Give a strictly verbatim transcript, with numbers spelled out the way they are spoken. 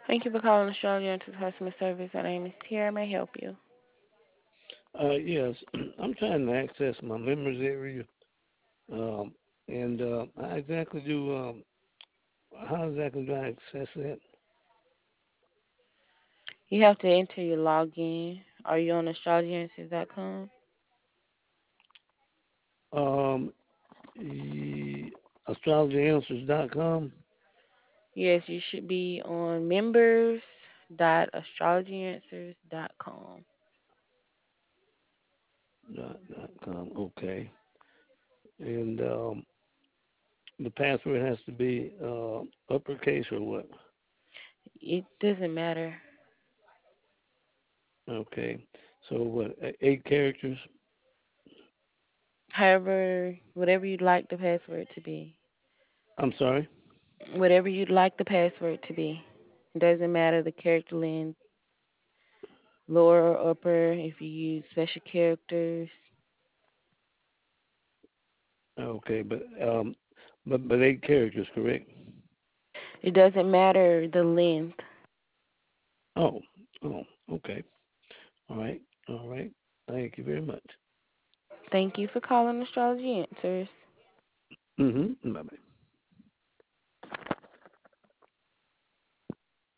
Thank you for calling Australia to customer service. My name is Tiara. May I help you? Uh, yes, I'm trying to access my members area, um, and uh, how exactly do um, how exactly do I access that? You have to enter your login. Are you on astrology answers dot com? Um, e- astrology answers dot com. Yes, you should be on members dot astrology answers dot com. Dot, dot com. Okay, and um, the password has to be uh, uppercase or what? It doesn't matter. Okay, so what? e- Eight characters. However, whatever you'd like the password to be. I'm sorry. Whatever you'd like the password to be. It doesn't matter the character length, lower or upper, if you use special characters. Okay, but um, but but eight characters, correct? It doesn't matter the length. Oh, oh, okay. All right, all right. Thank you very much. Thank you for calling Astrology Answers. Mm-hmm. Bye bye.